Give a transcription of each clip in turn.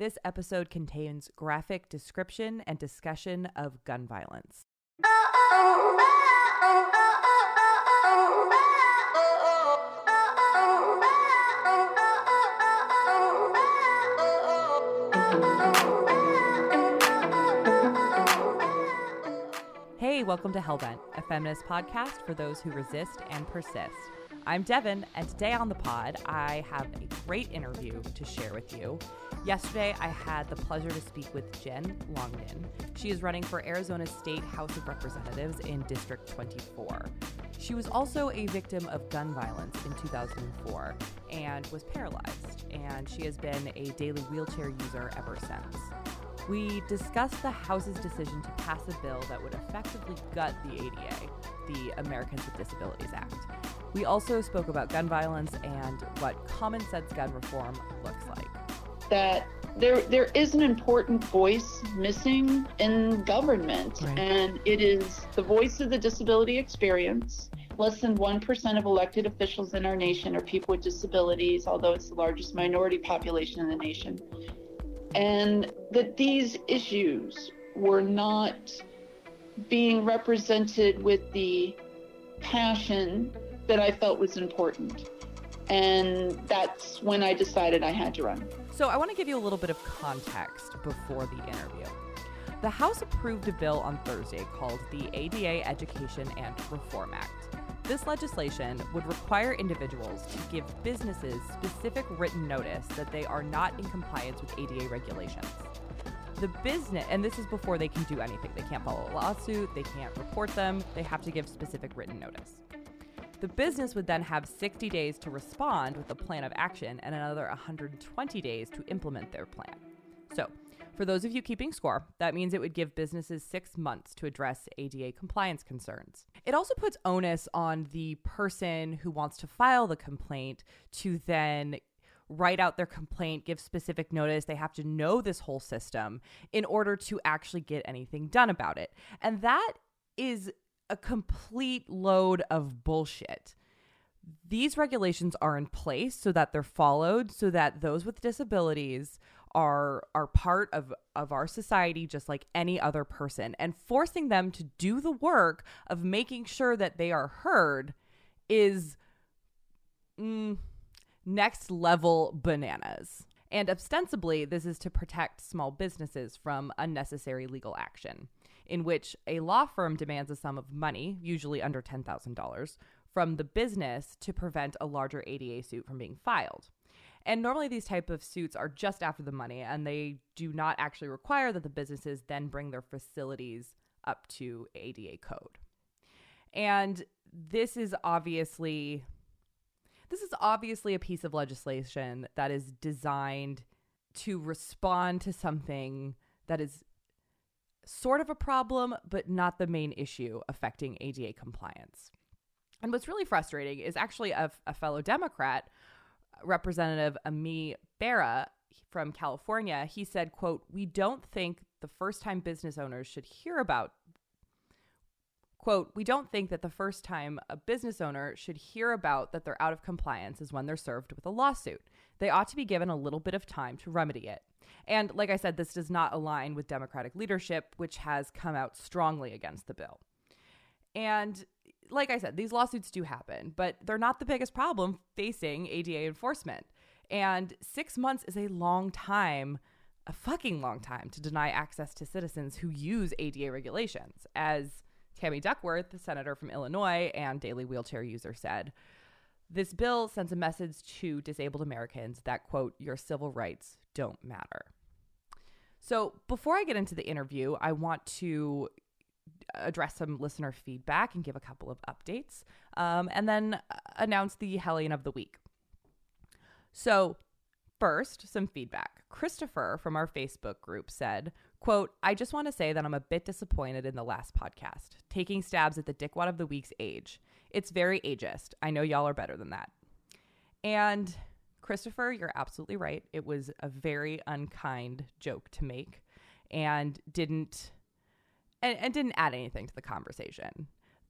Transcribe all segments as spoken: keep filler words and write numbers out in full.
This episode contains graphic description and discussion of gun violence. Hey, welcome to Hellbent, a feminist podcast for those who resist and persist. I'm Devin, and today on the pod, I have a great interview to share with you. Yesterday, I had the pleasure to speak with Jen Longden. She is running for Arizona State House of Representatives in District twenty-four. She was also a victim of gun violence in two thousand four and was paralyzed, and she has been a daily wheelchair user ever since. We discussed the House's decision to pass a bill that would effectively gut the A D A, the Americans with Disabilities Act. We also spoke about gun violence and what common sense gun reform looks like. That there there is an important voice missing in government, right. And it is the voice of the disability experience. Less than one percent of elected officials in our nation are people with disabilities, although it's the largest minority population in the nation. And that these issues were not being represented with the passion that I felt was important. And that's when I decided I had to run. So I want to give you a little bit of context before the interview. The House approved a bill on Thursday called the A D A Education and Reform Act. This legislation would require individuals to give businesses specific written notice that they are not in compliance with A D A regulations. The business, and this is before they can do anything. They can't follow a lawsuit, they can't report them, they have to give specific written notice. The business would then have sixty days to respond with a plan of action and another one hundred twenty days to implement their plan. So, for those of you keeping score, that means it would give businesses six months to address A D A compliance concerns. It also puts onus on the person who wants to file the complaint to then write out their complaint, give specific notice. They have to know this whole system in order to actually get anything done about it. And that is a complete load of bullshit. These regulations are in place so that they're followed, so that those with disabilities are are part of, of our society just like any other person. And forcing them to do the work of making sure that they are heard is mm, next level bananas. And ostensibly, this is to protect small businesses from unnecessary legal action, in which a law firm demands a sum of money, usually under ten thousand dollars, from the business to prevent a larger A D A suit from being filed. And normally these type of suits are just after the money, and they do not actually require that the businesses then bring their facilities up to A D A code. And this is obviously... This is obviously a piece of legislation that is designed to respond to something that is sort of a problem, but not the main issue affecting A D A compliance. And what's really frustrating is actually a, a fellow Democrat, Representative Ami Bera from California. He said, quote, "We don't think the first time business owners should hear about Quote, we don't think that the first time a business owner should hear about that they're out of compliance is when they're served with a lawsuit. They ought to be given a little bit of time to remedy it." And like I said, this does not align with Democratic leadership, which has come out strongly against the bill. And like I said, these lawsuits do happen, but they're not the biggest problem facing A D A enforcement. And six months is a long time, a fucking long time, to deny access to citizens who use A D A regulations, as Tammy Duckworth, the senator from Illinois and daily wheelchair user, said. This bill sends a message to disabled Americans that, quote, your civil rights don't matter. So before I get into the interview, I want to address some listener feedback and give a couple of updates, um, and then announce the Hellion of the Week. So first, some feedback. Christopher from our Facebook group said, quote, I just want to say that I'm a bit disappointed in the last podcast, taking stabs at the dickwad of the week's age. It's very ageist. I know y'all are better than that. And Christopher, you're absolutely right. It was a very unkind joke to make and didn't and, and didn't add anything to the conversation.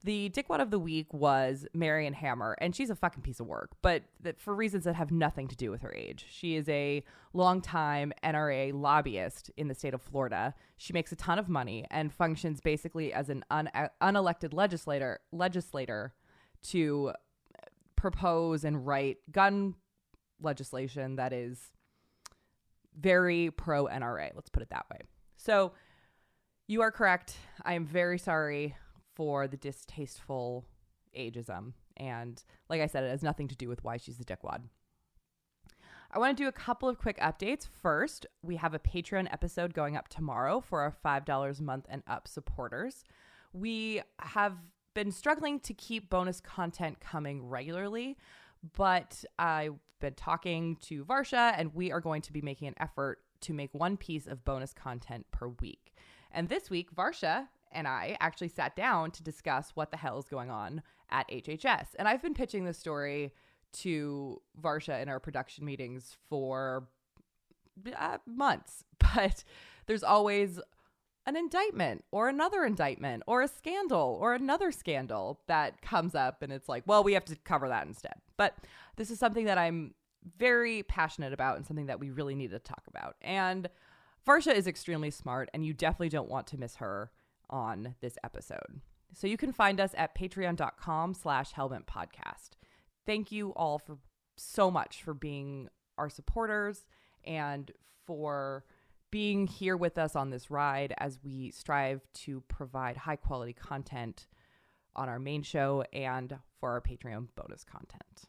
The dickwad of the week was Marion Hammer, and she's a fucking piece of work, but that for reasons that have nothing to do with her age. She is a longtime N R A lobbyist in the state of Florida. She makes a ton of money and functions basically as an un- unelected legislator legislator to propose and write gun legislation that is very pro-N R A. Let's put it that way. So you are correct. I am very sorry for the distasteful ageism. And like I said, it has nothing to do with why she's a dickwad. I want to do a couple of quick updates. First, we have a Patreon episode going up tomorrow for our five dollars a month and up supporters. We have been struggling to keep bonus content coming regularly, but I've been talking to Varsha, and we are going to be making an effort to make one piece of bonus content per week. And this week, Varsha and I actually sat down to discuss what the hell is going on at H H S. And I've been pitching this story to Varsha in our production meetings for uh, months, but there's always an indictment or another indictment or a scandal or another scandal that comes up, and it's like, well, we have to cover that instead. But this is something that I'm very passionate about and something that we really need to talk about. And Varsha is extremely smart, and you definitely don't want to miss her on this episode. So you can find us at patreon.com slash Hellbent podcast. Thank you all for so much for being our supporters and for being here with us on this ride as we strive to provide high quality content on our main show and for our Patreon bonus content.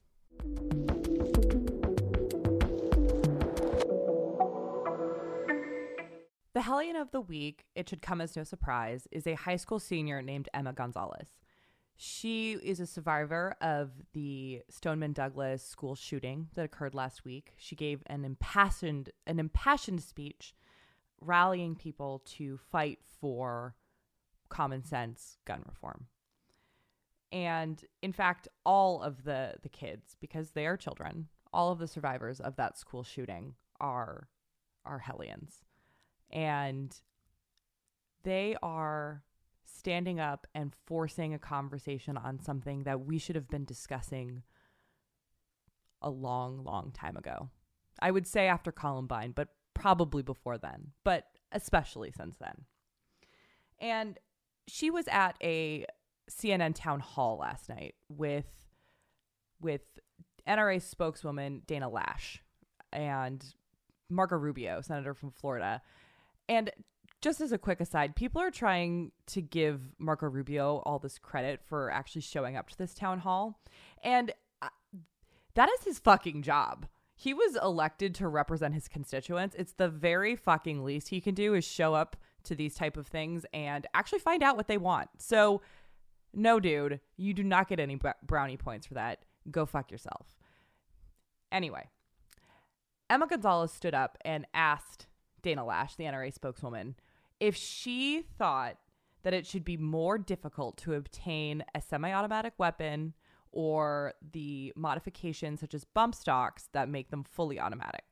The Hellion of the week, it should come as no surprise, is a high school senior named Emma Gonzalez. She is a survivor of the Stoneman Douglas school shooting that occurred last week. She gave an impassioned, an impassioned speech rallying people to fight for common sense gun reform. And in fact, all of the, the kids, because they are children, all of the survivors of that school shooting are, are Hellions. And they are standing up and forcing a conversation on something that we should have been discussing a long, long time ago. I would say after Columbine, but probably before then, but especially since then. And she was at a C N N town hall last night with, with N R A spokeswoman Dana Loesch and Marco Rubio, senator from Florida. And just as a quick aside, people are trying to give Marco Rubio all this credit for actually showing up to this town hall. And that is his fucking job. He was elected to represent his constituents. It's the very fucking least he can do is show up to these type of things and actually find out what they want. So no, dude, you do not get any brownie points for that. Go fuck yourself. Anyway, Emma Gonzalez stood up and asked Dana Loesch, the N R A spokeswoman, if she thought that it should be more difficult to obtain a semi-automatic weapon or the modifications such as bump stocks that make them fully automatic.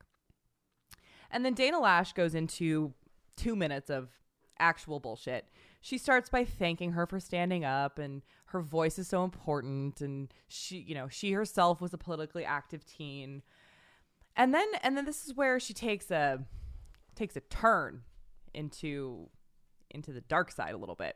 And then Dana Loesch goes into two minutes of actual bullshit. She starts by thanking her for standing up, and her voice is so important, and she, you know, she herself was a politically active teen. And then and then this is where she takes a takes a turn into into the dark side a little bit.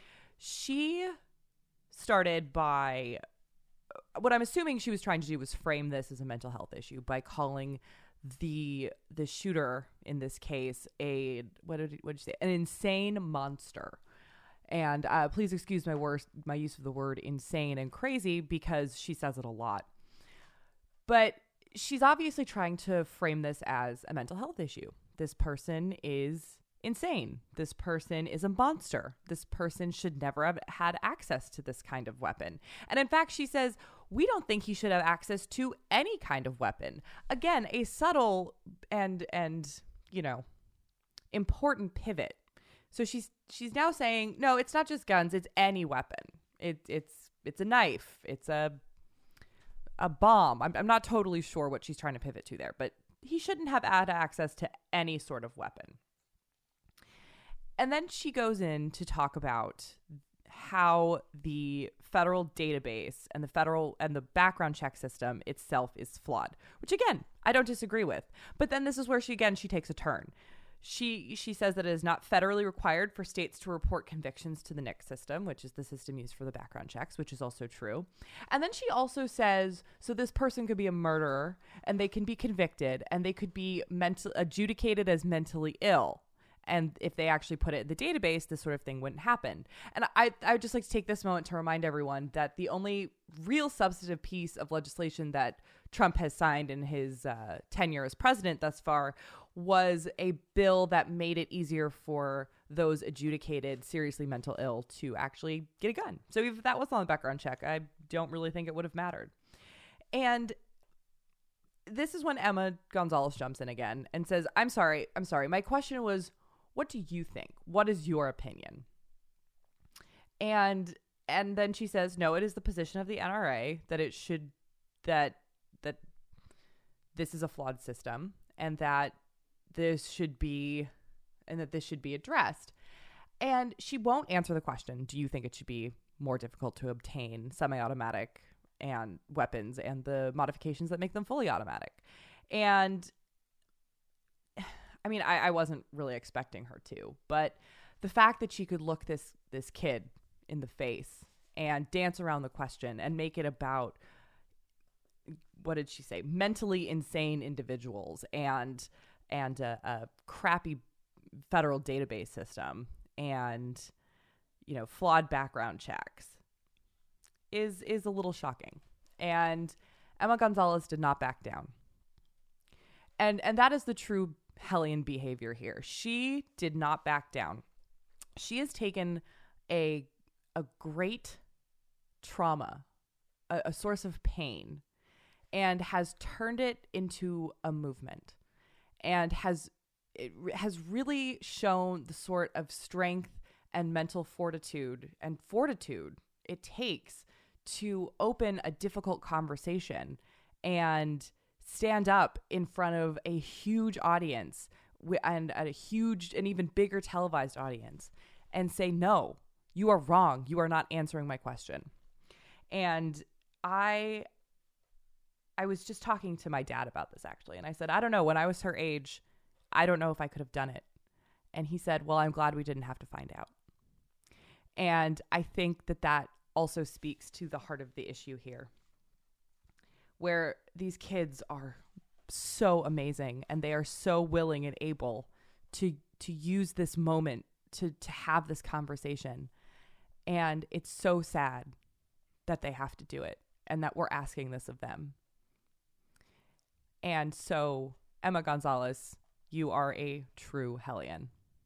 She started by what I'm assuming she was trying to do was frame this as a mental health issue by calling the the shooter in this case a what did what did you say an insane monster. And uh, please excuse my worst my use of the word insane and crazy because she says it a lot. But she's obviously trying to frame this as a mental health issue. This person is insane. This person is a monster. This person should never have had access to this kind of weapon. And in fact, she says, we don't think he should have access to any kind of weapon. Again, a subtle and, and you know, important pivot. So she's she's now saying, no, it's not just guns. It's any weapon. It, it's it's a knife. It's a a bomb. I'm, I'm not totally sure what she's trying to pivot to there, but he shouldn't have had access to any sort of weapon. And then she goes in to talk about how the federal database and the federal and the background check system itself is flawed, which again, I don't disagree with. But then this is where she again she takes a turn. She she says that it is not federally required for states to report convictions to the N I C system, which is the system used for the background checks, which is also true. And then she also says, so this person could be a murderer and they can be convicted and they could be mental adjudicated as mentally ill. And if they actually put it in the database, this sort of thing wouldn't happen. And I, I would just like to take this moment to remind everyone that the only real substantive piece of legislation that Trump has signed in his uh, tenure as president thus far was a bill that made it easier for those adjudicated seriously mental ill to actually get a gun. So if that was on the background check, I don't really think it would have mattered. And this is when Emma Gonzalez jumps in again and says, I'm sorry, I'm sorry. My question was, what do you think? What is your opinion? And and then she says, no, it is the position of the N R A that it should, that that this is a flawed system and that this should be, and that this should be addressed. And she won't answer the question, do you think it should be more difficult to obtain semi-automatic and weapons and the modifications that make them fully automatic? And I mean, I, I wasn't really expecting her to, but the fact that she could look this this kid in the face and dance around the question and make it about, what did she say, mentally insane individuals and and a, a crappy federal database system and, you know, flawed background checks is is a little shocking. And Emma Gonzalez did not back down. And and that is the true hellion behavior here. She did not back down. She has taken a a great trauma, a, a source of pain, and has turned it into a movement, and has it has really shown the sort of strength and mental fortitude and fortitude it takes to open a difficult conversation and stand up in front of a huge audience and a huge and even bigger televised audience and say, no, you are wrong. You are not answering my question. And I, I was just talking to my dad about this actually. And I said, I don't know, when I was her age, I don't know if I could have done it. And he said, well, I'm glad we didn't have to find out. And I think that that also speaks to the heart of the issue here, where these kids are so amazing and they are so willing and able to to use this moment to to have this conversation. And it's so sad that they have to do it and that we're asking this of them. And so, Emma Gonzalez, you are a true hellion.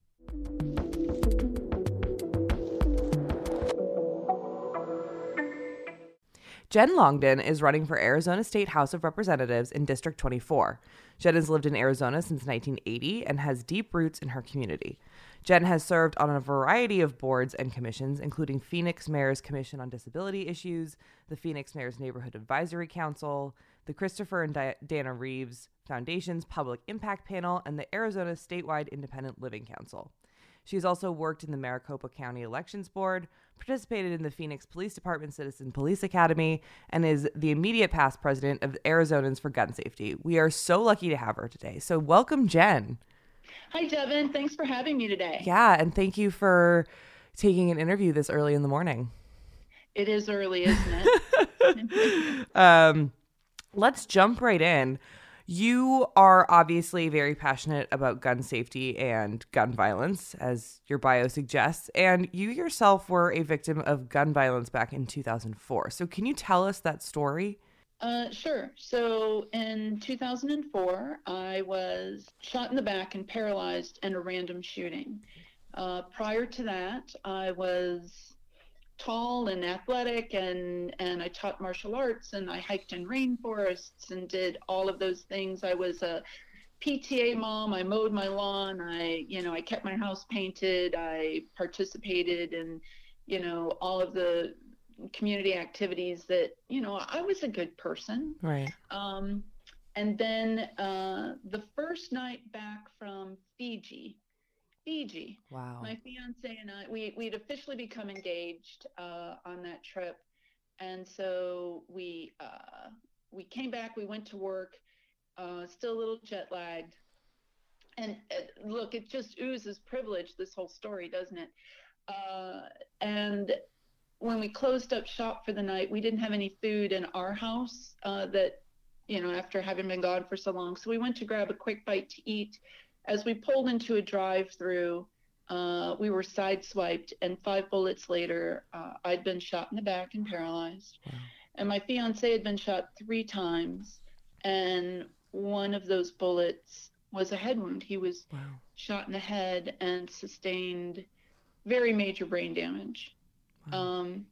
Jen Longden is running for Arizona State House of Representatives in District twenty-four. Jen has lived in Arizona since nineteen eighty and has deep roots in her community. Jen has served on a variety of boards and commissions, including Phoenix Mayor's Commission on Disability Issues, the Phoenix Mayor's Neighborhood Advisory Council, the Christopher and Di- Dana Reeves Foundation's Public Impact Panel, and the Arizona Statewide Independent Living Council. She has also worked in the Maricopa County Elections Board, participated in the Phoenix Police Department Citizen Police Academy, and is the immediate past president of Arizonans for Gun Safety. We are so lucky to have her today. So welcome, Jen. Hi, Devin. Thanks for having me today. Yeah, and thank you for taking an interview this early in the morning. It is early, isn't it? um, let's jump right in. You are obviously very passionate about gun safety and gun violence, as your bio suggests, and you yourself were a victim of gun violence back in two thousand four. So can you tell us that story? Uh, sure. So in two thousand four, I was shot in the back and paralyzed in a random shooting. Uh, prior to that, I was tall and athletic, and and I taught martial arts, and I hiked in rainforests and did all of those things. I was a P T A mom. I mowed my lawn. I, you know, I kept my house painted. I participated in, you know, all of the community activities that, you know, I was a good person. Right. Um, and then uh, the first night back from Fiji, Fiji. Wow. My fiance and I, we, we'd officially become engaged uh, on that trip. And so we, uh, we came back, we went to work, uh, still a little jet lagged. And uh, look, it just oozes privilege, this whole story, doesn't it? Uh, and when we closed up shop for the night, we didn't have any food in our house uh, that, you know, after having been gone for so long. So we went to grab a quick bite to eat. As we pulled into a drive-through, uh, we were sideswiped, and five bullets later, uh, I'd been shot in the back and paralyzed. Wow. And my fiance had been shot three times, and one of those bullets was a head wound. He was wow. shot in the head and sustained very major brain damage. Wow. Um,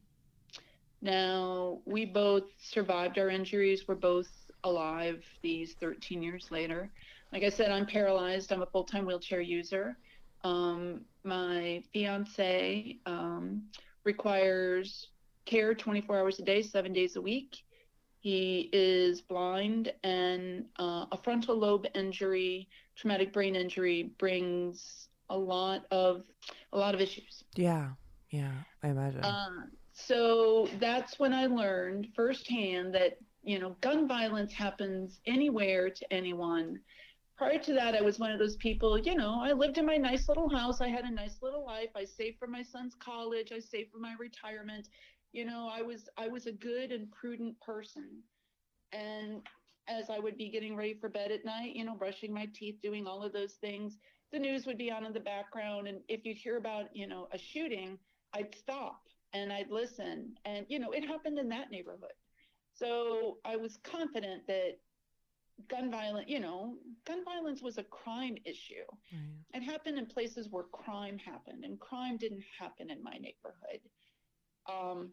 now, we both survived our injuries. We're both alive these thirteen years later. Like I said, I'm paralyzed. I'm a full-time wheelchair user. Um, my fiance um, requires care twenty-four hours a day, seven days a week. He is blind, and uh, a frontal lobe injury, traumatic brain injury, brings a lot of a lot of issues. Yeah, yeah, I imagine. Uh, so that's when I learned firsthand that, you know, gun violence happens anywhere to anyone. Prior to that, I was one of those people, you know, I lived in my nice little house. I had a nice little life. I saved for my son's college. I saved for my retirement. You know, I was I was a good and prudent person. And as I would be getting ready for bed at night, you know, brushing my teeth, doing all of those things, the news would be on in the background. And if you'd hear about, you know, a shooting, I'd stop and I'd listen. And, you know, it happened in that neighborhood. So I was confident that gun violence, you know, gun violence was a crime issue. Right. It happened in places where crime happened, and crime didn't happen in my neighborhood. Um,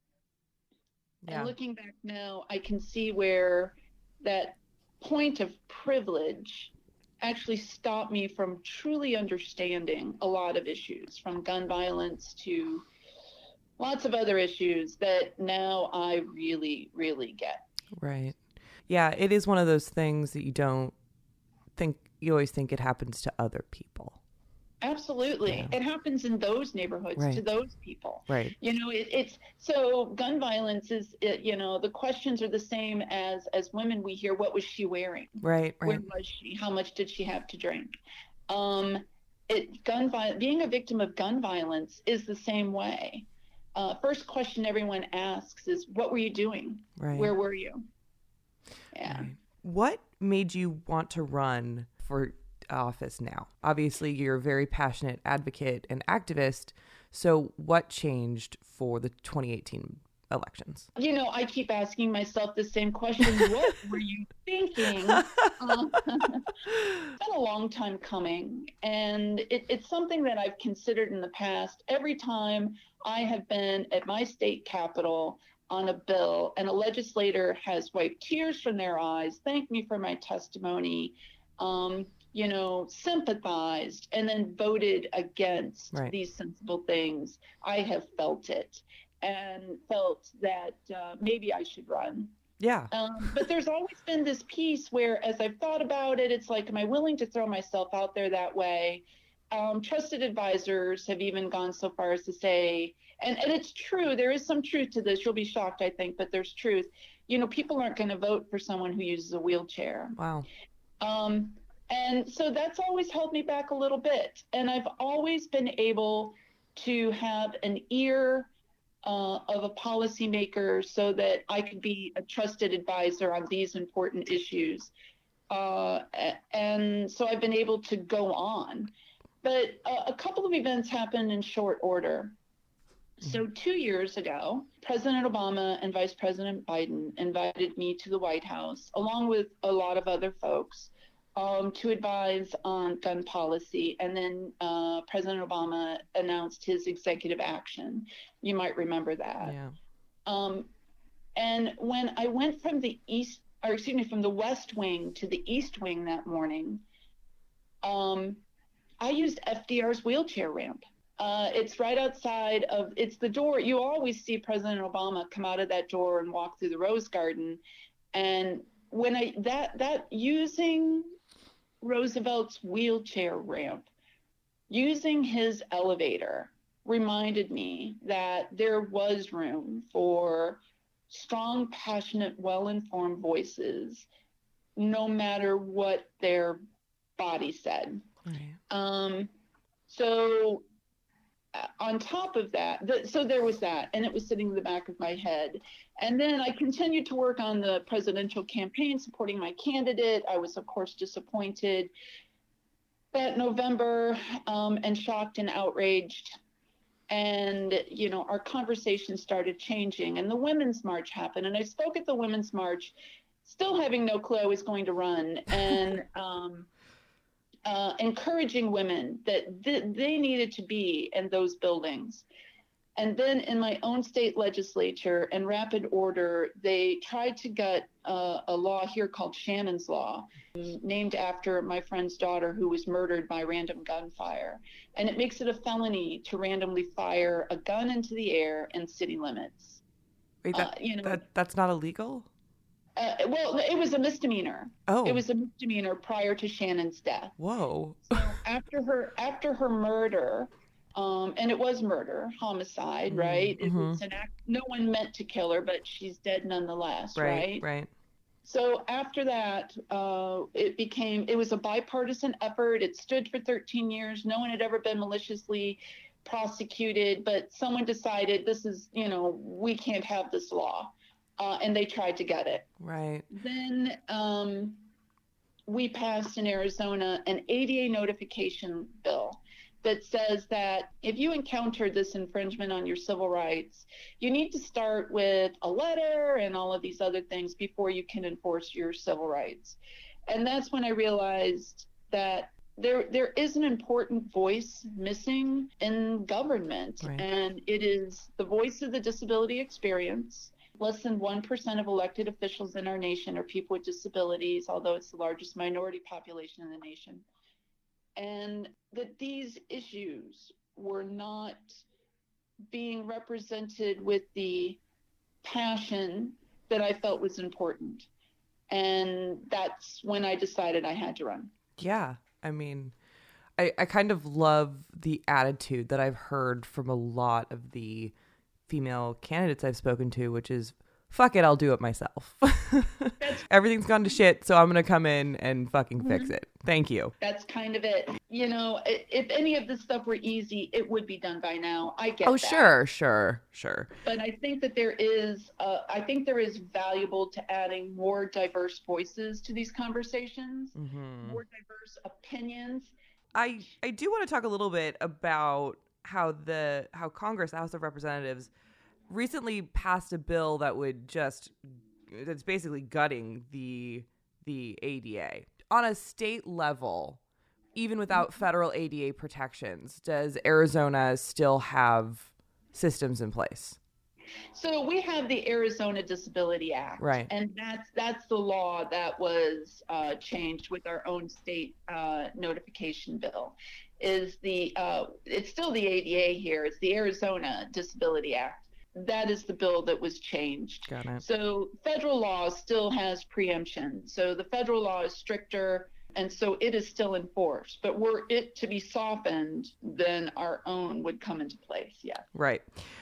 yeah. And looking back now, I can see where that point of privilege actually stopped me from truly understanding a lot of issues, from gun violence to lots of other issues that now I really, really get. Right. Yeah, it is one of those things that you don't think, you always think it happens to other people. Absolutely. Yeah. It happens in those neighborhoods, right. to those people. Right. You know, it, it's, so gun violence is, it, you know, the questions are the same as, as women we hear, what was she wearing? Right, right. Where was she? How much did she have to drink? Um, it, gun violence, being a victim of gun violence is the same way. Uh, first question everyone asks is, what were you doing? Right. Where were you? Yeah. Right. What made you want to run for office now? Obviously, you're a very passionate advocate and activist. So what changed for the twenty eighteen elections? You know, I keep asking myself the same question. What were you thinking? Uh, it's been a long time coming. And it, it's something that I've considered in the past. Every time I have been at my state capitol on a bill and a legislator has wiped tears from their eyes, thanked me for my testimony, um, you know, sympathized, and then voted against right. these sensible things, I have felt it and felt that uh, maybe I should run. Yeah. Um, but there's always been this piece where, as I've thought about it, it's like, am I willing to throw myself out there that way? Um, trusted advisors have even gone so far as to say, and, and it's true, there is some truth to this. You'll be shocked, I think, but there's truth. You know, people aren't going to vote for someone who uses a wheelchair. Wow. Um, and so that's always held me back a little bit. And I've always been able to have an ear uh, of a policymaker so that I could be a trusted advisor on these important issues. Uh, and so I've been able to go on. But uh, a couple of events happened in short order. So two years ago, President Obama and Vice President Biden invited me to the White House, along with a lot of other folks, um, to advise on gun policy. And then uh, President Obama announced his executive action. You might remember that. Yeah. Um, and when I went from the East, or excuse me, from the West Wing to the East Wing that morning, um, I used F D R's wheelchair ramp. Uh, it's right outside of, it's the door. You always see President Obama come out of that door and walk through the Rose Garden. And when I, that, that using Roosevelt's wheelchair ramp using his elevator reminded me that there was room for strong, passionate, well-informed voices, no matter what their body said. Right. Um, so uh, on top of that, the, so there was that, and it was sitting in the back of my head. And then I continued to work on the presidential campaign, supporting my candidate. I was, of course, disappointed that November um, and shocked and outraged. And, you know, our conversation started changing, and the Women's March happened. And I spoke at the Women's March, still having no clue I was going to run, and um, uh, encouraging women that th- they needed to be in those buildings. And then in my own state legislature, in rapid order, they tried to get uh, a law here called Shannon's Law, named after my friend's daughter who was murdered by random gunfire. And it makes it a felony to randomly fire a gun into the air in city limits. Wait, that, uh, you know, that that's not illegal? Uh, well, it was a misdemeanor. Oh. It was a misdemeanor prior to Shannon's death. Whoa. So after her after her murder, um, and it was murder, homicide, Mm, right? It mhm. was an act. No one meant to kill her, but she's dead nonetheless, Right, right? right. So after that, uh, it became, it was a bipartisan effort. It stood for thirteen years. No one had ever been maliciously prosecuted, but someone decided this is, you know, we can't have this law. Uh, and they tried to get it. Right. Then um, we passed in Arizona an A D A notification bill that says that if you encounter this infringement on your civil rights, you need to start with a letter and all of these other things before you can enforce your civil rights. And that's when I realized that there there is an important voice missing in government, Right. and it is the voice of the disability experience. Less than one percent of elected officials in our nation are people with disabilities, although it's the largest minority population in the nation. And that these issues were not being represented with the passion that I felt was important. And that's when I decided I had to run. Yeah. I mean, I, I kind of love the attitude that I've heard from a lot of the female candidates I've spoken to, which is, fuck it, I'll do it myself. Everything's gone to shit, so I'm going to come in and fucking Mm-hmm. fix it. Thank you. That's kind of it. You know, i- if any of this stuff were easy, it would be done by now. I get Oh, that. sure, sure, sure. But I think that there is, uh, I think there is valuable to adding more diverse voices to these conversations, Mm-hmm. more diverse opinions. I, I do want to talk a little bit about how the how Congress, the House of Representatives, recently passed a bill that would just that's basically gutting the the A D A on a state level. Even without federal A D A protections, does Arizona still have systems in place? So we have the Arizona Disability Act, Right. and that's that's the law that was uh, changed with our own state uh, notification bill. Is the uh, it's still the A D A here? It's the Arizona Disability Act. That is the bill that was changed. Got it. So federal law still has preemption. So the federal law is stricter, and so it is still enforced. But were it to be softened, then our own would come into place. Yeah. Right.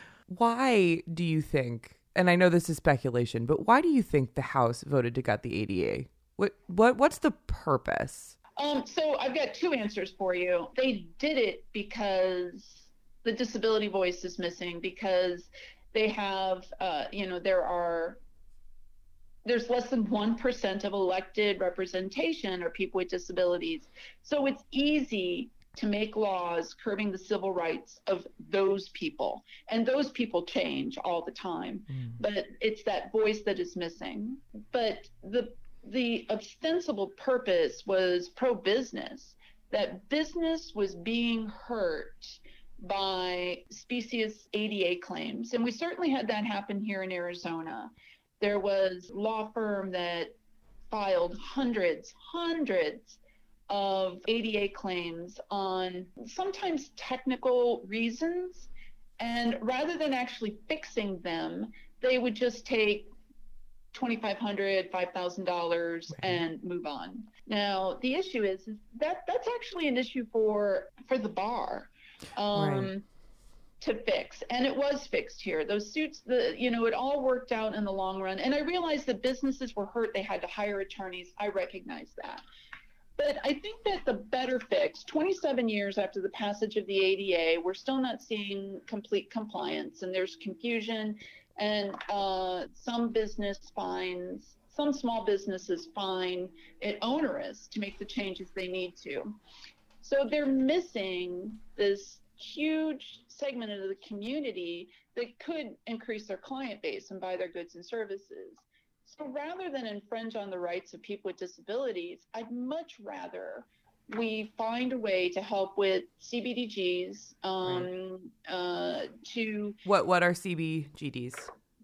Why do you think, and I know this is speculation, but why do you think the House voted to gut the A D A? What what what's the purpose? Um, so I've got two answers for you. They did it because the disability voice is missing, because they have, uh, you know, there are, there's less than one percent of elected representation are people with disabilities. So it's easy to make laws curbing the civil rights of those people. And those people change all the time, Mm. but it's that voice that is missing. But the the ostensible purpose was pro-business, that business was being hurt by specious A D A claims. And we certainly had that happen here in Arizona. There was a law firm that filed hundreds, hundreds of A D A claims on sometimes technical reasons. And rather than actually fixing them, they would just take twenty-five hundred dollars, five thousand dollars Right. and move on. Now, the issue is, is that that's actually an issue for for the bar. Um, Right. to fix, and it was fixed here. Those suits, the you know, it all worked out in the long run. And I realized that businesses were hurt; they had to hire attorneys. I recognize that, but I think that the better fix, twenty-seven years after the passage of the A D A, we're still not seeing complete compliance, and there's confusion, and uh, some business finds, some small businesses find it onerous to make the changes they need to. So they're missing this huge segment of the community that could increase their client base and buy their goods and services. So rather than infringe on the rights of people with disabilities, I'd much rather we find a way to help with C B D Gs, um, right. uh, to... What, what are C B G Ds?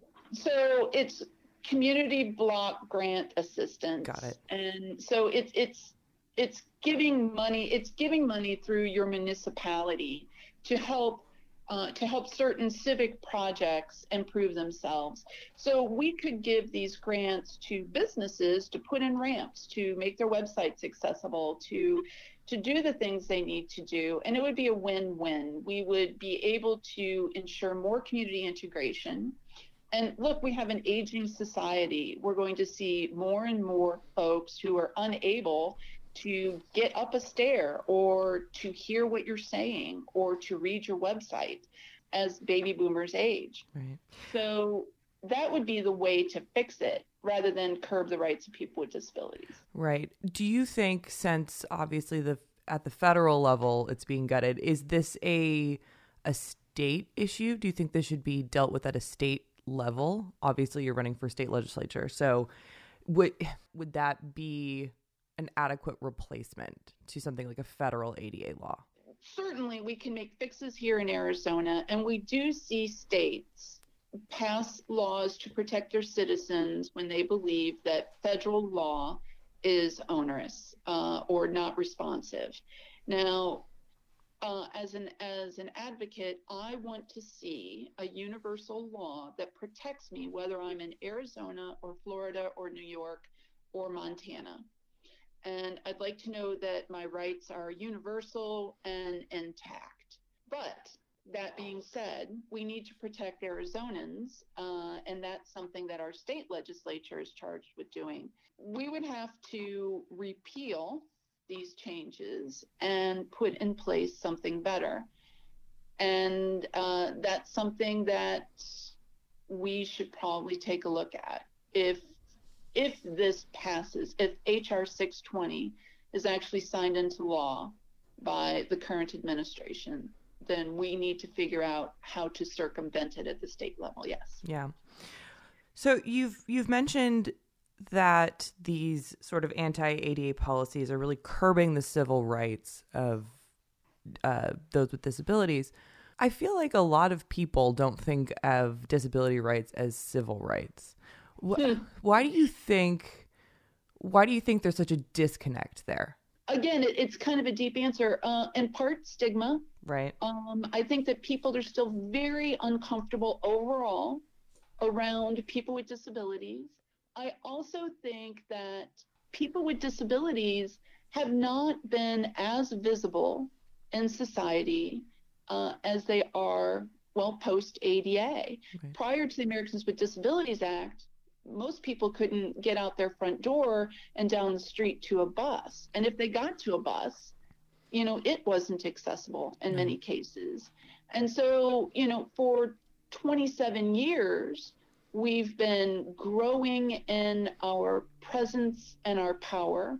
So it's community block grant assistance. Got it. And so it's, it's, it's giving money, it's giving money through your municipality to help uh, to help certain civic projects improve themselves. So we could give these grants to businesses to put in ramps, to make their websites accessible, to to do the things they need to do, and it would be a win-win. We would be able to ensure more community integration. And look, we have an aging society. We're going to see more and more folks who are unable to get up a stair or to hear what you're saying or to read your website as baby boomers age. Right. So that would be the way to fix it rather than curb the rights of people with disabilities. Right. Do you think, since obviously the at the federal level it's being gutted, is this a a state issue? Do you think this should be dealt with at a state level? Obviously you're running for state legislature. So would would that be an adequate replacement to something like a federal A D A law? Certainly we can make fixes here in Arizona, and we do see states pass laws to protect their citizens when they believe that federal law is onerous uh, or not responsive. Now, uh, as an as an advocate, I want to see a universal law that protects me, whether I'm in Arizona or Florida or New York or Montana. And I'd like to know that my rights are universal and intact. But that being said, we need to protect Arizonans, uh, and that's something that our state legislature is charged with doing. We would have to repeal these changes and put in place something better. And uh, that's something that we should probably take a look at. If If this passes, if H R six twenty is actually signed into law by the current administration, then we need to figure out how to circumvent it at the state level. Yes. Yeah. So you've you've mentioned that these sort of anti-A D A policies are really curbing the civil rights of uh, those with disabilities. I feel like a lot of people don't think of disability rights as civil rights. Hmm. Why do you think? Why do you think there's such a disconnect there? Again, it, it's kind of a deep answer. Uh, in part, stigma. Right. Um, I think that people are still very uncomfortable overall around people with disabilities. I also think that people with disabilities have not been as visible in society uh, as they are, well, post-A D A. Okay. Prior to the Americans with Disabilities Act, most people couldn't get out their front door and down the street to a bus. And if they got to a bus, you know, it wasn't accessible in many cases. And so, you know, for twenty-seven years, we've been growing in our presence and our power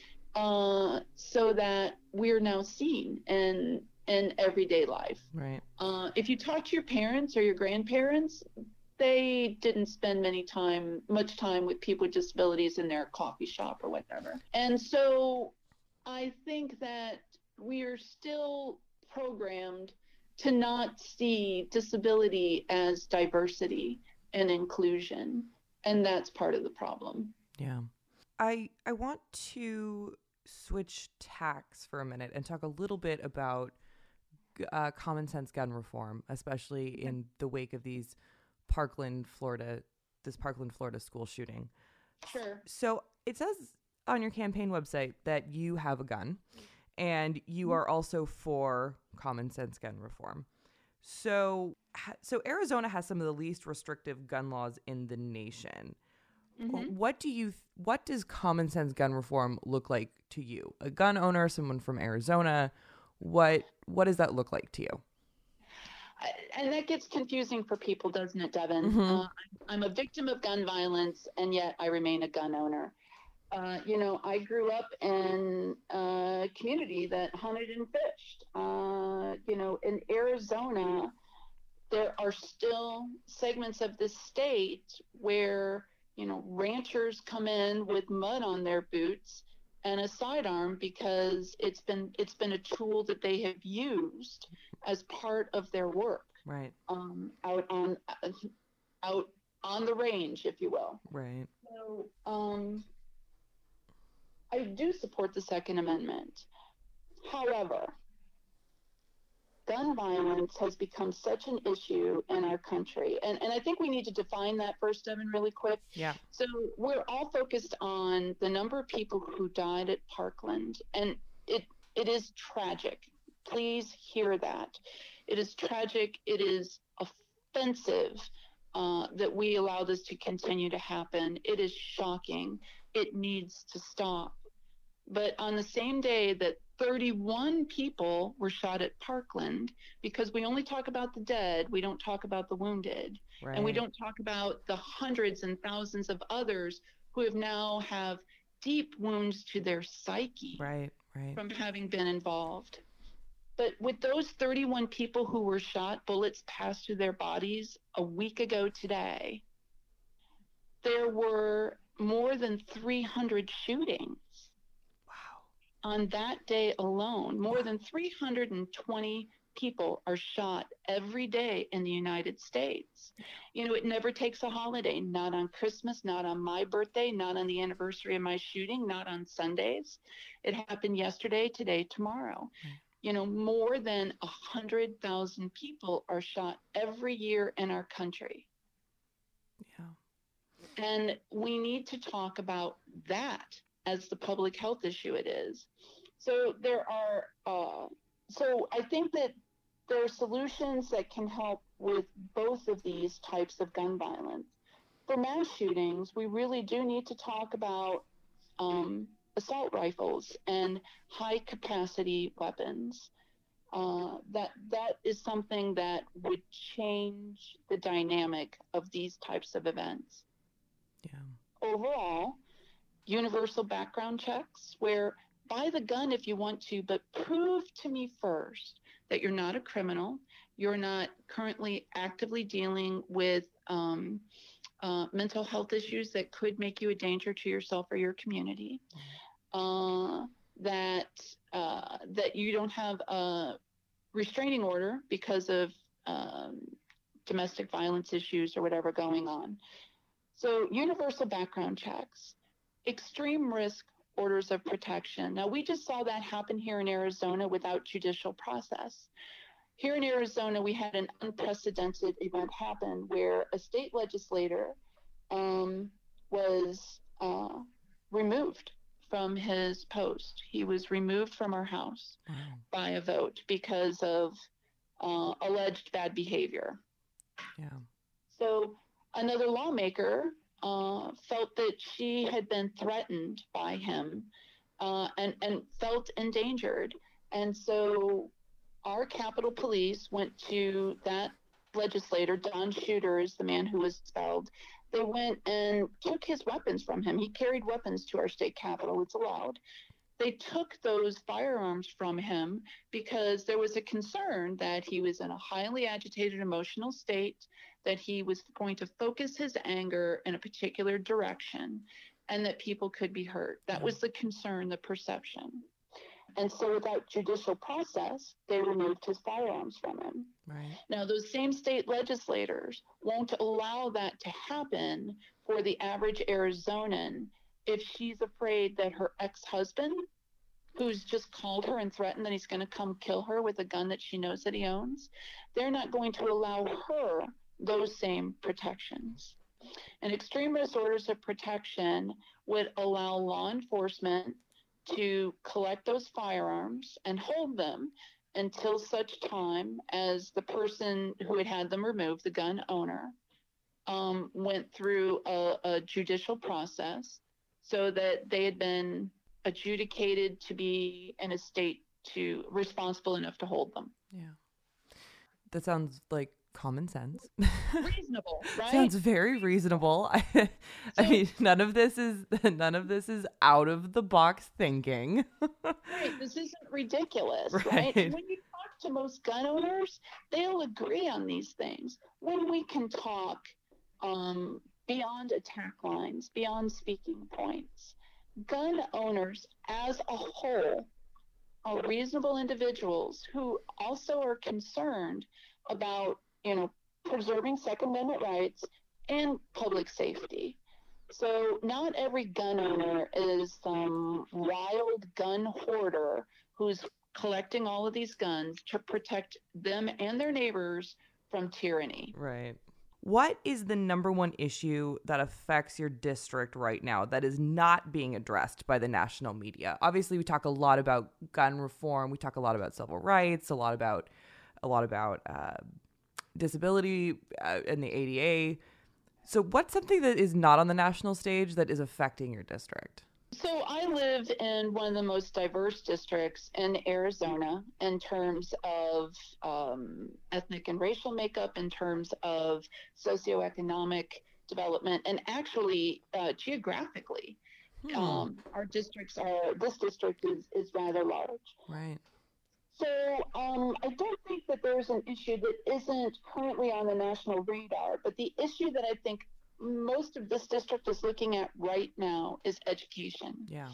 uh, so that we're now seen in, in everyday life. Right. Uh, if you talk to your parents or your grandparents, they didn't spend many time, much time with people with disabilities in their coffee shop or whatever. And so I think that we are still programmed to not see disability as diversity and inclusion. And that's part of the problem. Yeah. I I want to switch tacks for a minute and talk a little bit about uh, common sense gun reform, especially in the wake of these Parkland, Florida, this Parkland, Florida school shooting. Sure. So it says on your campaign website that you have a gun and you are also for common sense gun reform. So, so Arizona has some of the least restrictive gun laws in the nation. Mm-hmm. What do you, what does common sense gun reform look like to you? A gun owner, someone from Arizona, what, what does that look like to you? And that gets confusing for people, doesn't it, Devin? Mm-hmm. Uh, I'm a victim of gun violence, and yet I remain a gun owner. Uh, you know, I grew up in a community that hunted and fished. Uh, you know, in Arizona, there are still segments of the state where, you know, ranchers come in with mud on their boots and a sidearm because it's been it's been a tool that they have used as part of their work. Right. Um, out on uh, out on the range, if you will. Right. So, um, I do support the Second Amendment. However, gun violence has become such an issue in our country. And, and I think we need to define that first, Devin, really quick. Yeah. So we're all focused on the number of people who died at Parkland. And it it is tragic. Please hear that. It is tragic. It is offensive uh, that we allow this to continue to happen. It is shocking. It needs to stop. But on the same day that thirty-one people were shot at Parkland, because we only talk about the dead, we don't talk about the wounded. Right. And we don't talk about the hundreds and thousands of others who have now have deep wounds to their psyche. Right, right. From having been involved. But with those thirty-one people who were shot, bullets passed through their bodies a week ago today, there were more than three hundred shootings. On that day alone, more than three hundred twenty people are shot every day in the United States. You know, it never takes a holiday, not on Christmas, not on my birthday, not on the anniversary of my shooting, not on Sundays. It happened yesterday, today, tomorrow. Mm. You know, more than one hundred thousand people are shot every year in our country. Yeah. And we need to talk about that as the public health issue it is. So there are, uh, so I think that there are solutions that can help with both of these types of gun violence. For mass shootings, we really do need to talk about um, assault rifles and high capacity weapons. Uh, that that is something that would change the dynamic of these types of events. Yeah. Overall, universal background checks where buy the gun if you want to, but prove to me first that you're not a criminal, you're not currently actively dealing with um, uh, mental health issues that could make you a danger to yourself or your community, uh, that uh, that you don't have a restraining order because of um, domestic violence issues or whatever going on. So universal background checks. Extreme risk orders of protection. Now, we just saw that happen here in Arizona without judicial process. Here in Arizona, we had an unprecedented event happen where a state legislator um, was uh, removed from his post. He was removed from our House wow. by a vote because of uh, alleged bad behavior. Yeah. So another lawmaker Uh, felt that she had been threatened by him uh, and, and felt endangered. And so our Capitol Police went to that legislator, Don Shooter is the man who was expelled. They went and took his weapons from him. He carried weapons to our state capitol. It's allowed. They took those firearms from him because there was a concern that he was in a highly agitated emotional state, that he was going to focus his anger in a particular direction, and that people could be hurt. That was the concern, the perception. And so without judicial process, they removed his firearms from him. Right. Now, those same state legislators won't allow that to happen for the average Arizonan if she's afraid that her ex-husband, who's just called her and threatened that he's going to come kill her with a gun that she knows that he owns, they're not going to allow her those same protections. And extreme risk orders of protection would allow law enforcement to collect those firearms and hold them until such time as the person who had had them removed, the gun owner, um, went through a, a judicial process so that they had been adjudicated to be in a state to responsible enough to hold them. Yeah. That sounds like common sense. Reasonable, right? Sounds very reasonable. I, I mean, none of this is none of this is out of the box thinking. Right. This isn't ridiculous, right? Right. And when you talk to most gun owners, they'll agree on these things. When we can talk um, beyond attack lines, beyond speaking points, gun owners as a whole are reasonable individuals who also are concerned about, you know, preserving Second Amendment rights and public safety. So not every gun owner is some wild gun hoarder who's collecting all of these guns to protect them and their neighbors from tyranny. Right. What is the number one issue that affects your district right now that is not being addressed by the national media? Obviously, we talk a lot about gun reform. We talk a lot about civil rights, a lot about a lot about uh, disability uh, and the A D A. So what's something that is not on the national stage that is affecting your district? So I live in one of the most diverse districts in Arizona in terms of um, ethnic and racial makeup, in terms of socioeconomic development, and actually uh, geographically. Hmm. Um, our districts are, this district is, is rather large. Right. So um, I don't think that there's an issue that isn't currently on the national radar, but the issue that I think most of this district is looking at right now is education. Yeah.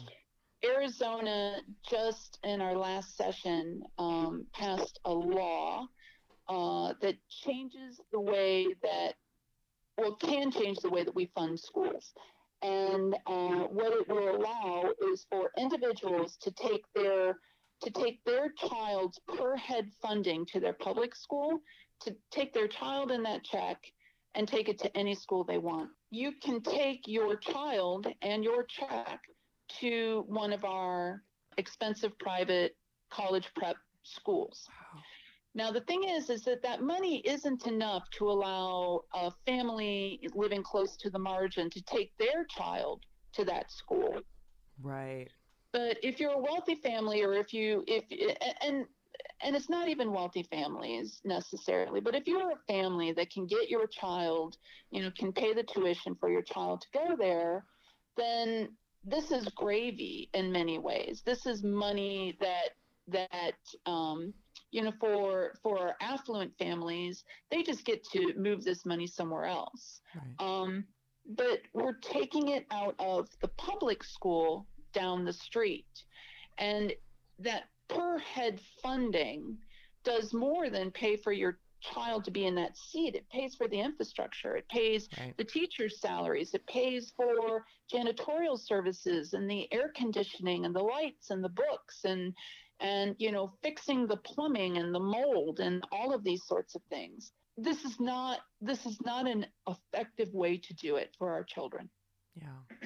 Arizona just in our last session um, passed a law uh, that changes the way that, well, can change the way that we fund schools. And uh, what it will allow is for individuals to take their to take their child's per head funding to their public school, to take their child in that check and take it to any school they want. You can take your child and your check to one of our expensive private college prep schools. Wow. Now, the thing is, is that that money isn't enough to allow a family living close to the margin to take their child to that school. Right. But if you're a wealthy family, or if you, if, and, and it's not even wealthy families necessarily, but if you're a family that can get your child, you know, can pay the tuition for your child to go there, then this is gravy in many ways. This is money that, that, um, you know, for, for affluent families, they just get to move this money somewhere else. Right. Um, but we're taking it out of the public school down the street. And that per head funding does more than pay for your child to be in that seat. It pays for the infrastructure. It pays right. the teachers' salaries. It pays for janitorial services and the air conditioning and the lights and the books and, and, you know, fixing the plumbing and the mold and all of these sorts of things. This is not, this is not an effective way to do it for our children. Yeah.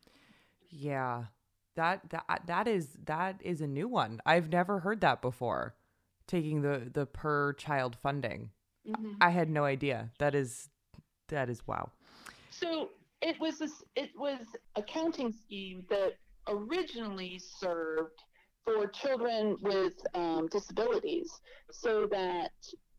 Yeah. That, that, that is, that is a new one. I've never heard that before. Taking the, the per child funding. Mm-hmm. I had no idea. That is, that is wow. So it was this, it was a counting scheme that originally served for children with um, disabilities, so that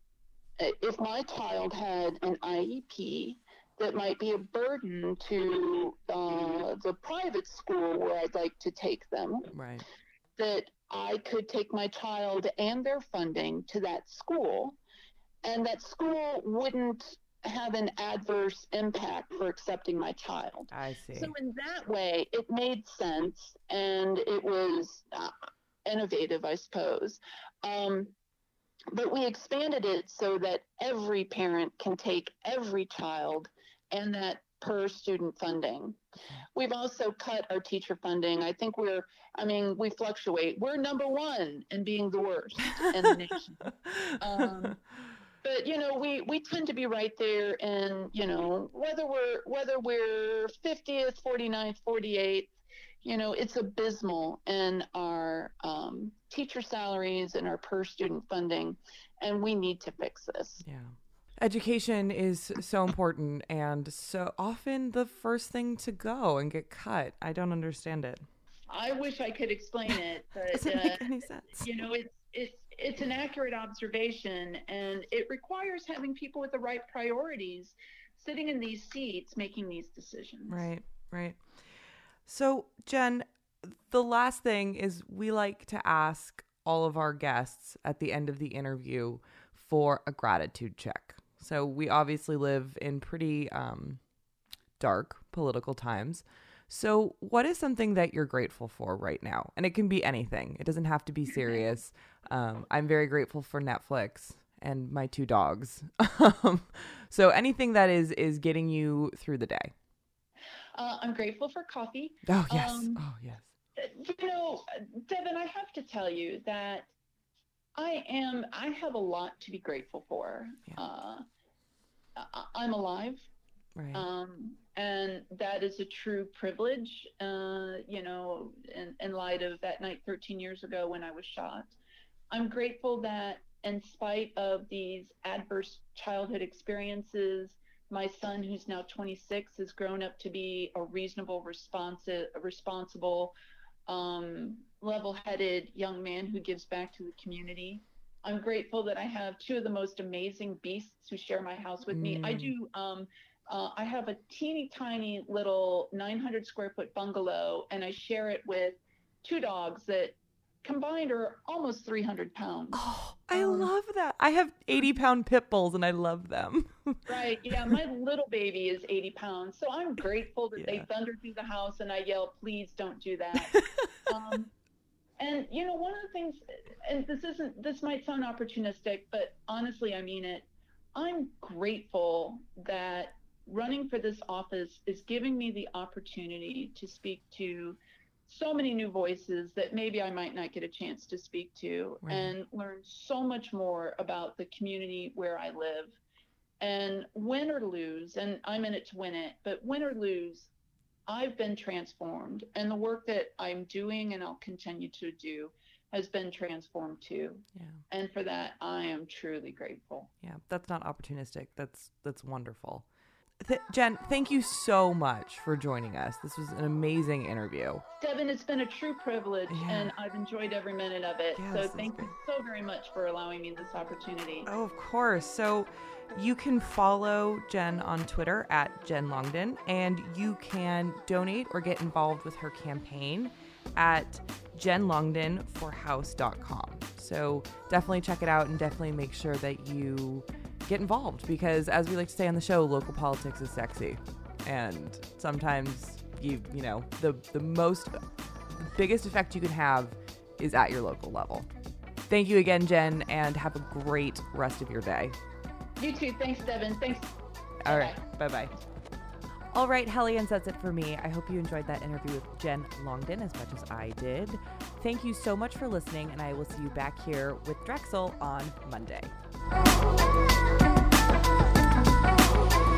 if my child had an I E P that might be a burden to uh, the private school where I'd like to take them, right, that I could take my child and their funding to that school, and that school wouldn't have an adverse impact for accepting my child. I see. So in that way, it made sense, and it was uh, innovative, I suppose. Um, but we expanded it so that every parent can take every child and that per student funding. We've also cut our teacher funding. I think we're, I mean, we fluctuate. We're number one in being the worst in the nation. Um, but you know, we we tend to be right there, and you know, whether we're whether we're fiftieth, forty-ninth, forty-eighth, you know, it's abysmal in our um, teacher salaries and our per student funding, and we need to fix this. Yeah. Education is so important and so often the first thing to go and get cut. I don't understand it. I wish I could explain it, but doesn't uh, make any sense. You know, it's it's it's an accurate observation, and it requires having people with the right priorities sitting in these seats making these decisions. Right, right. So, Jen, the last thing is we like to ask all of our guests at the end of the interview for a gratitude check. So we obviously live in pretty um, dark political times. So what is something that you're grateful for right now? And it can be anything. It doesn't have to be serious. Um, I'm very grateful for Netflix and my two dogs. So anything that is is getting you through the day. Uh, I'm grateful for coffee. Oh, yes. Um, oh, yes. You know, Devin, I have to tell you that I am, I have a lot to be grateful for. Yeah. Uh, I, I'm alive. Right. Um, and that is a true privilege, uh, you know, in, in light of that night thirteen years ago when I was shot. I'm grateful that in spite of these adverse childhood experiences, my son, who's now twenty-six, has grown up to be a reasonable, responsive, responsible, um, level-headed young man who gives back to the community. I'm grateful that I have two of the most amazing beasts who share my house with mm. me. I do, um, uh, I have a teeny tiny little nine hundred square foot bungalow, and I share it with two dogs that combined are almost three hundred pounds. Oh, I um, love that. I have eighty pound pit bulls and I love them. Right. Yeah. My little baby is eighty pounds. So I'm grateful that yeah. they thunder through the house and I yell, please don't do that. um, and you know, one of the things, and this isn't, this might sound opportunistic, but honestly, I mean it. I'm grateful that running for this office is giving me the opportunity to speak to so many new voices that maybe I might not get a chance to speak to, right. and learn so much more about the community where I live. And win or lose, and I'm in it to win it, but win or lose, I've been transformed. And the work that I'm doing and I'll continue to do has been transformed too. Yeah. And for that, I am truly grateful. Yeah, that's not opportunistic. That's that's wonderful. Th- Jen, thank you so much for joining us. This was an amazing interview. Devin, it's been a true privilege, yeah. and I've enjoyed every minute of it. Yes, so thank you so very much for allowing me this opportunity. Oh, of course. So you can follow Jen on Twitter at Jen Longden, and you can donate or get involved with her campaign at jen longden for house dot com. So definitely check it out and definitely make sure that you get involved, because as we like to say on the show, local politics is sexy, and sometimes you you know the the most the biggest effect you can have is at your local level. Thank you again, Jen, and have a great rest of your day. You too. Thanks, Devin. Thanks. All right. Bye bye. All right, Hellions, that's it for me. I hope you enjoyed that interview with Jen Longden as much as I did. Thank you so much for listening, and I will see you back here with Drexel on Monday.